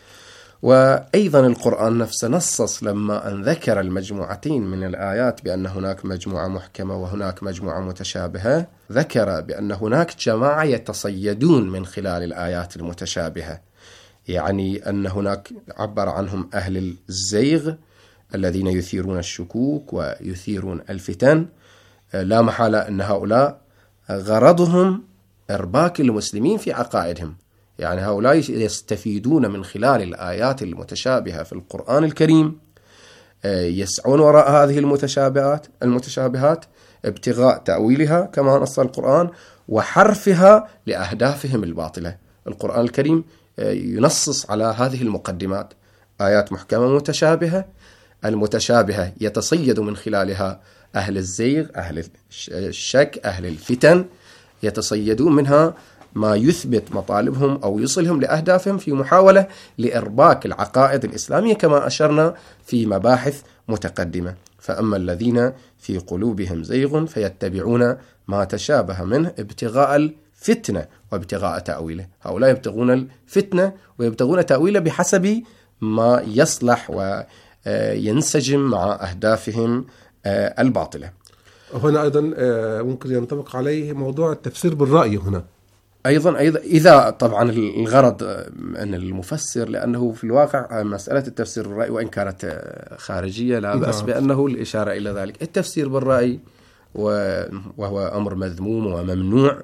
وأيضا القرآن نفسه نصص لما أن ذكر المجموعتين من الآيات بأن هناك مجموعة محكمة وهناك مجموعة متشابهة، ذكر بأن هناك جماعة يتصيدون من خلال الآيات المتشابهة، يعني أن هناك عبر عنهم أهل الزيغ الذين يثيرون الشكوك ويثيرون الفتن. لا محالة أن هؤلاء غرضهم إرباك المسلمين في عقائدهم، يعني هؤلاء يستفيدون من خلال الآيات المتشابهة في القرآن الكريم، يسعون وراء هذه المتشابهات ابتغاء تأويلها كما نص القرآن وحرفها لأهدافهم الباطلة. القرآن الكريم ينصص على هذه المقدمات: آيات محكمة متشابهة، المتشابهة يتصيد من خلالها أهل الزيغ، أهل الشك، أهل الفتن، يتصيدون منها ما يثبت مطالبهم أو يصلهم لأهدافهم في محاولة لإرباك العقائد الإسلامية كما أشرنا في مباحث متقدمة. فأما الذين في قلوبهم زيغ فيتبعون ما تشابه منه ابتغاء الفتنة وابتغاء تأويله. هؤلاء يبتغون الفتنة ويبتغون تأويله بحسب ما يصلح وينسجم مع أهدافهم الباطلة. هنا أيضا ممكن ينطبق عليه موضوع التفسير بالرأي. هنا أيضا إذا طبعا الغرض أن المفسر، لأنه في الواقع مسألة التفسير بالرأي وإن كانت خارجية لا بأس بأنه الإشارة إلى ذلك. التفسير بالرأي وهو أمر مذموم وممنوع،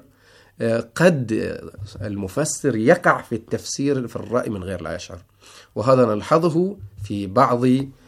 قد المفسر يقع في التفسير في الرأي من غير لا يشعر، وهذا نلحظه في بعض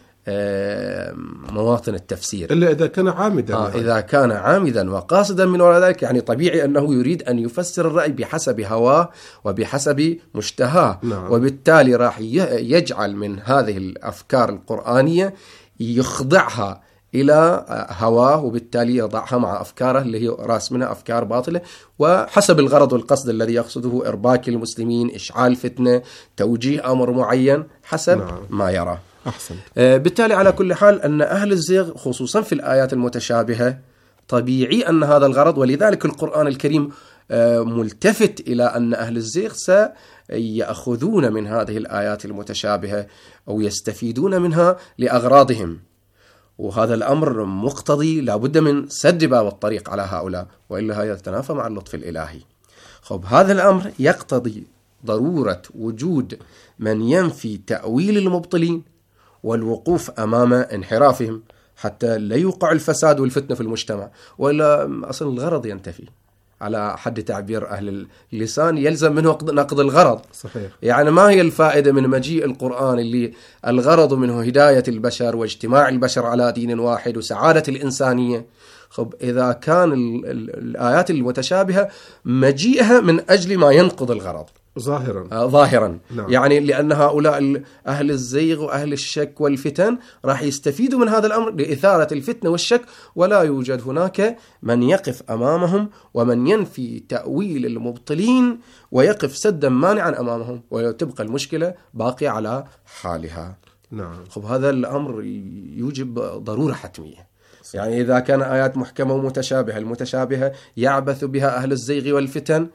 مواطن التفسير، إلا إذا كان عامدا. إذا كان عامدا وقاصدا من وراء ذلك، يعني طبيعي أنه يريد أن يفسر الرأي بحسب هواه وبحسب مشتهاه. وبالتالي راح يجعل من هذه الأفكار القرآنية يخضعها إلى هواه، وبالتالي يضعها مع أفكاره اللي هي رأس منها أفكار باطلة، وحسب الغرض والقصد الذي يقصده إرباك المسلمين، إشعال فتنة، توجيه أمر معين حسب ما يراه. أحسن. بالتالي على كل حال أن أهل الزيغ خصوصا في الآيات المتشابهة طبيعي أن هذا الغرض، ولذلك القرآن الكريم ملتفت إلى أن أهل الزيغ سيأخذون من هذه الآيات المتشابهة أو يستفيدون منها لأغراضهم، وهذا الأمر مقتضي لابد من سد باب الطريق على هؤلاء، وإلا هذا يتنافى مع اللطف الإلهي. هذا الأمر يقتضي ضرورة وجود من ينفي تأويل المبطلين والوقوف أمام انحرافهم حتى لا يوقع الفساد والفتنة في المجتمع، وإلا أصلا الغرض ينتفي. على حد تعبير أهل اللسان يلزم منه نقض الغرض. صحيح. يعني ما هي الفائدة من مجيء القرآن اللي الغرض منه هداية البشر واجتماع البشر على دين واحد وسعادة الإنسانية؟ إذا كان الآيات المتشابهة مجيئها من أجل ما ينقض الغرض، ظاهرا. نعم. يعني لأن هؤلاء أهل الزيغ وأهل الشك والفتن راح يستفيدوا من هذا الأمر لإثارة الفتنة والشك، ولا يوجد هناك من يقف أمامهم ومن ينفي تأويل المبطلين ويقف سدا مانعا أمامهم، وتبقى المشكلة باقية على حالها. نعم. خب هذا الأمر يوجب ضرورة حتمية. يعني إذا كان آيات محكمة ومتشابهة، المتشابهة يعبث بها أهل الزيغ والفتن،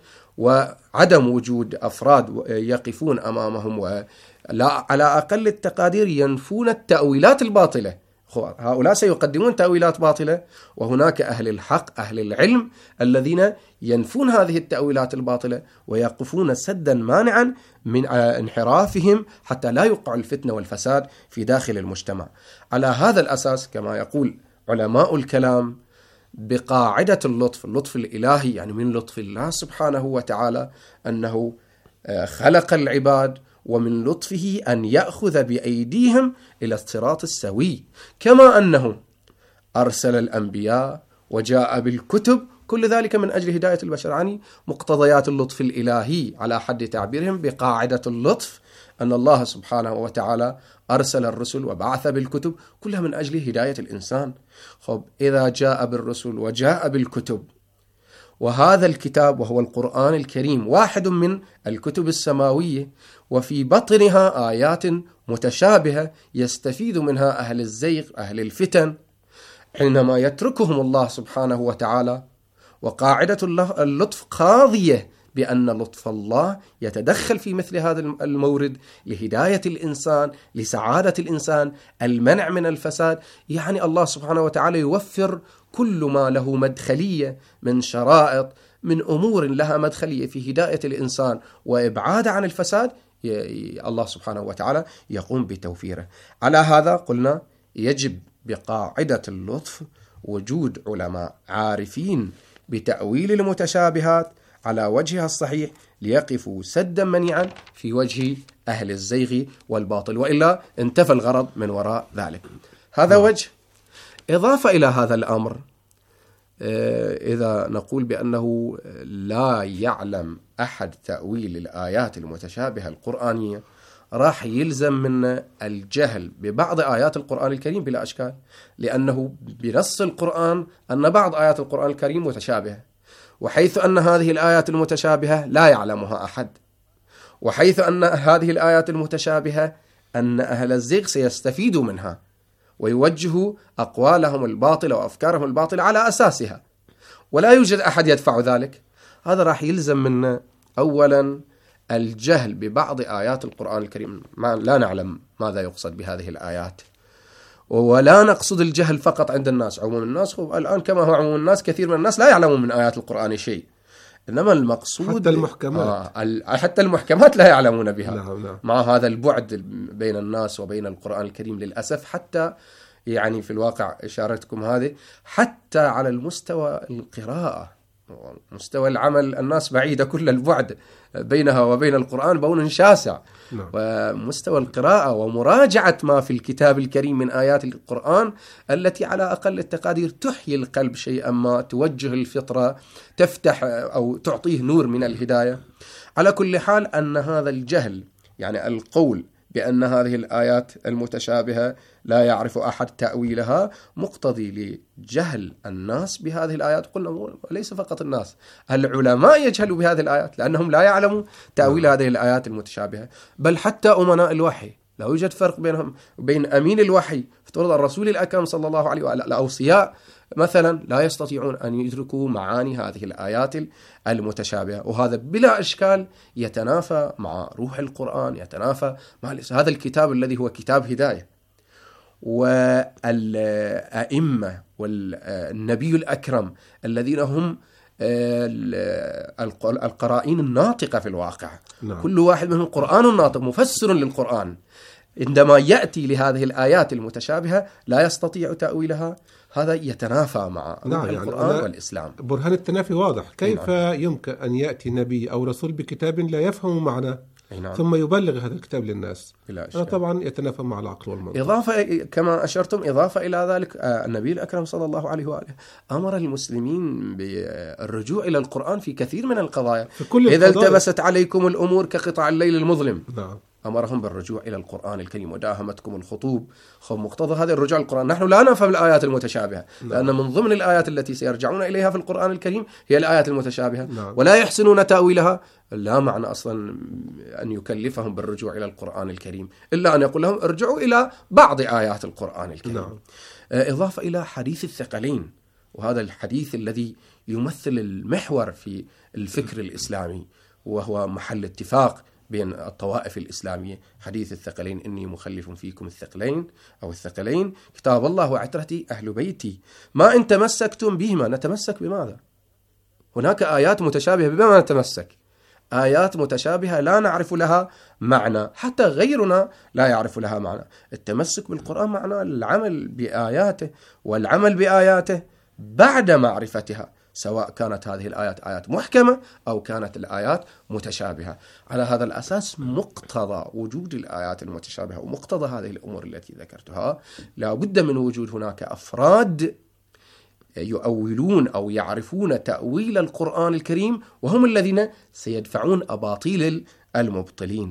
وعدم وجود أفراد يقفون أمامهم ولا على أقل التقادير ينفون التأويلات الباطلة، هؤلاء سيقدمون تأويلات باطلة، وهناك أهل الحق أهل العلم الذين ينفون هذه التأويلات الباطلة ويقفون سدا مانعا من انحرافهم حتى لا يوقع الفتنة والفساد في داخل المجتمع. على هذا الأساس كما يقول علماء الكلام بقاعدة اللطف الإلهي، يعني من لطف الله سبحانه وتعالى أنه خلق العباد، ومن لطفه أن يأخذ بأيديهم إلى الصراط السوي، كما أنه أرسل الأنبياء وجاء بالكتب، كل ذلك من أجل هداية البشر. يعني مقتضيات اللطف الإلهي على حد تعبيرهم بقاعدة اللطف أن الله سبحانه وتعالى أرسل الرسل وبعث بالكتب، كلها من أجل هداية الإنسان. خب إذا جاء بالرسل وجاء بالكتب، وهذا الكتاب وهو القرآن الكريم واحد من الكتب السماوية، وفي بطنها آيات متشابهة يستفيد منها أهل الزيغ أهل الفتن، حينما يتركهم الله سبحانه وتعالى، وقاعدة اللطف قاضية بأن لطف الله يتدخل في مثل هذا المورد لهداية الإنسان، لسعادة الإنسان، المنع من الفساد. يعني الله سبحانه وتعالى يوفر كل ما له مدخلية من شرائط، من أمور لها مدخلية في هداية الإنسان وإبعاد عن الفساد، الله سبحانه وتعالى يقوم بتوفيره. على هذا قلنا يجب بقاعدة اللطف وجود علماء عارفين بتأويل المتشابهات على وجهها الصحيح، ليقفوا سدا منيعا في وجه أهل الزيغ والباطل، وإلا انتفى الغرض من وراء ذلك. هذا وجه. إضافة إلى هذا الأمر، إذا نقول بأنه لا يعلم أحد تأويل الآيات المتشابهة القرآنية، راح يلزم من الجهل ببعض آيات القرآن الكريم بلا أشكال، لأنه بنص القرآن أن بعض آيات القرآن الكريم متشابهة، وحيث أن هذه الآيات المتشابهة لا يعلمها أحد، وحيث أن هذه الآيات المتشابهة أن أهل الزيغ سيستفيدوا منها ويوجهوا أقوالهم الباطلة وأفكارهم الباطلة على أساسها، ولا يوجد أحد يدفع ذلك. هذا راح يلزم من أولا الجهل ببعض آيات القرآن الكريم، لا نعلم ماذا يقصد بهذه الآيات، ولا نقصد الجهل فقط عند الناس عموم الناس. الآن كما هو عموم الناس، كثير من الناس لا يعلمون من آيات القرآن شيء، إنما المقصود حتى المحكمات حتى المحكمات لا يعلمون بها. نعم. مع هذا البعد بين الناس وبين القرآن الكريم للأسف، حتى يعني في الواقع إشارتكم هذه حتى على المستوى القراءة، مستوى العمل الناس بعيدة كل البعد بينها وبين القرآن بون شاسع. ومستوى القراءة ومراجعة ما في الكتاب الكريم من آيات القرآن التي على أقل التقادير تحيي القلب شيئا ما، توجه الفطرة، تفتح أو تعطيه نور من الهداية. على كل حال أن هذا الجهل، يعني القول بأن هذه الآيات المتشابهة لا يعرف أحد تأويلها، مقتضي لجهل الناس بهذه الآيات. قلنا ليس فقط الناس، العلماء يجهلوا بهذه الآيات لأنهم لا يعلموا تأويل هذه الآيات المتشابهة، بل حتى أمناء الوحي لا يوجد فرق بينهم وبين أمين الوحي، افترض الرسول الأكرم صلى الله عليه وآله، الأوصياء مثلا لا يستطيعون أن يدركوا معاني هذه الآيات المتشابهة، وهذا بلا إشكال يتنافى مع روح القرآن، يتنافى مع هذا الكتاب الذي هو كتاب هداية. والأئمة والنبي الأكرم الذين هم القرائن الناطقة في الواقع، كل واحد منهم قرآن ناطق مفسر للقرآن، عندما يأتي لهذه الآيات المتشابهة لا يستطيع تأويلها، هذا يتنافى مع القرآن يعني والإسلام. برهان التنافي واضح. كيف يمكن أن يأتي نبي أو رسول بكتاب لا يفهم معناه نعم. ثم يبلغ هذا الكتاب للناس، هذا طبعا يتنافى مع العقل والمنطق. إضافة كما أشرتم، إضافة إلى ذلك النبي الأكرم صلى الله عليه وآله أمر المسلمين بالرجوع إلى القرآن في كثير من القضايا. إذا التبست عليكم الأمور كقطع الليل المظلم، نعم، أمرهم بالرجوع إلى القرآن الكريم. وداهمتكم الخطوب، مقتضى هذا الرجوع القرآن. نحن لا نفهم الآيات المتشابهة، لأن من ضمن الآيات التي سيرجعون إليها في القرآن الكريم هي الآيات المتشابهة، ولا يحسنون تأويلها. لا معنى أصلا أن يكلفهم بالرجوع إلى القرآن الكريم إلا أن يقول لهم ارجعوا إلى بعض آيات القرآن الكريم. إضافة إلى حديث الثقلين، وهذا الحديث الذي يمثل المحور في الفكر الإسلامي، وهو محل اتفاق بين الطوائف الإسلامية. حديث الثقلين: إني مخلف فيكم الثقلين أو الثقلين كتاب الله وعترتي أهل بيتي ما إن تمسكتم بهما. نتمسك بماذا؟ هناك آيات متشابهة، بما نتمسك؟ آيات متشابهة لا نعرف لها معنى، حتى غيرنا لا يعرف لها معنى. التمسك بالقرآن معناه العمل بآياته، والعمل بآياته بعد معرفتها، سواء كانت هذه الآيات آيات محكمة أو كانت الآيات متشابهة. على هذا الأساس مقتضى وجود الآيات المتشابهة ومقتضى هذه الأمور التي ذكرتها، لا بد من وجود هناك أفراد يؤولون أو يعرفون تأويل القرآن الكريم، وهم الذين سيدفعون أباطيل المبطلين.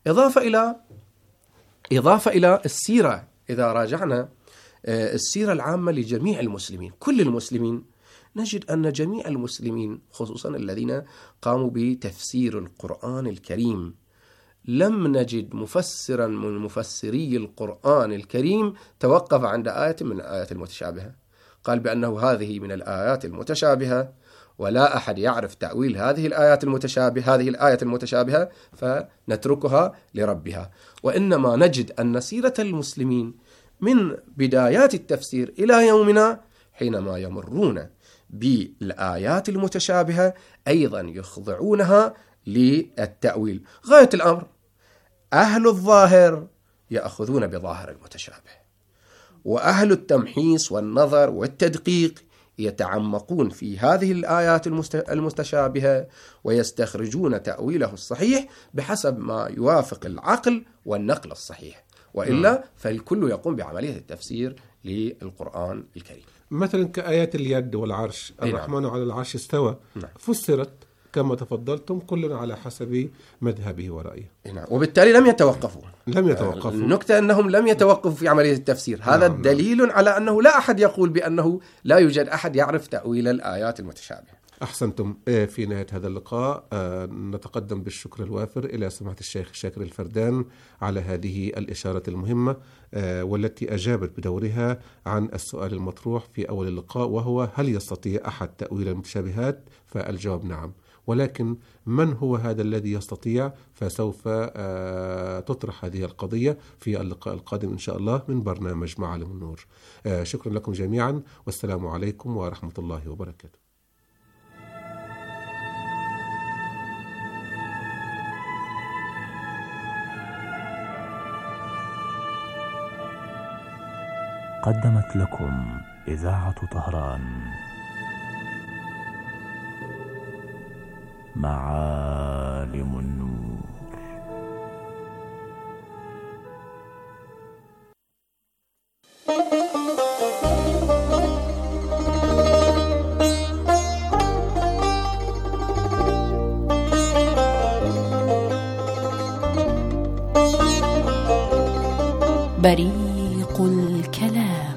إضافة إلى السيرة، إذا راجعنا السيرة العامة لجميع المسلمين، كل المسلمين، نجد أن جميع المسلمين خصوصا الذين قاموا بتفسير القرآن الكريم، لم نجد مفسرا من مفسري القرآن الكريم توقف عند آية من الآيات المتشابهة، قال بأنه هذه من الآيات المتشابهة ولا أحد يعرف تأويل هذه الآيات المتشابهة، هذه الآية المتشابهة فنتركها لربها. وإنما نجد أن سيرة المسلمين من بدايات التفسير إلى يومنا حينما يمرون بالآيات المتشابهة أيضا يخضعونها للتأويل. غاية الأمر أهل الظاهر يأخذون بظاهر المتشابه، وأهل التمحيص والنظر والتدقيق يتعمقون في هذه الآيات المتشابهة ويستخرجون تأويله الصحيح بحسب ما يوافق العقل والنقل الصحيح، وإلا فالكل يقوم بعملية التفسير للقرآن الكريم. مثلا كآيات اليد والعرش، الرحمن على العرش استوى، فسرت كما تفضلتم كلنا على حسب مذهبه ورأيه، وبالتالي لم يتوقفوا. النكتة أنهم لم يتوقفوا في عملية التفسير. هذا دليل على أنه لا أحد يقول بأنه لا يوجد أحد يعرف تأويل الآيات المتشابهة. أحسنتم. في نهاية هذا اللقاء نتقدم بالشكر الوافر إلى سماحة الشيخ شاكر الفردان على هذه الإشارة المهمة والتي أجابت بدورها عن السؤال المطروح في أول اللقاء، وهو: هل يستطيع أحد تأويل المتشابهات؟ فالجواب نعم، ولكن من هو هذا الذي يستطيع؟ فسوف تطرح هذه القضية في اللقاء القادم إن شاء الله من برنامج معالم النور. شكرا لكم جميعا، والسلام عليكم ورحمة الله وبركاته. قدمت لكم إذاعة طهران معالم النور. بريق الكلام.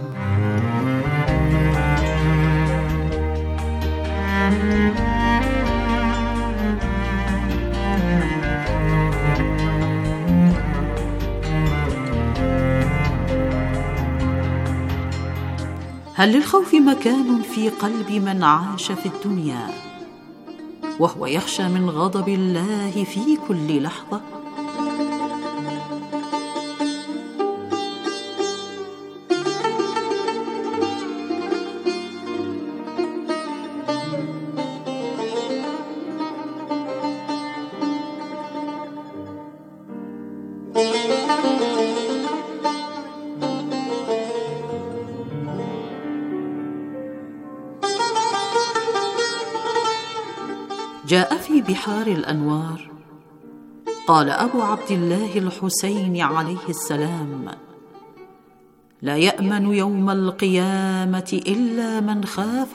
هل للخوف مكان في قلب من عاش في الدنيا وهو يخشى من غضب الله في كل لحظة؟ جاء في بحار الأنوار قال أبو عبد الله الحسين عليه السلام: لا يأمن يوم القيامة إلا من خاف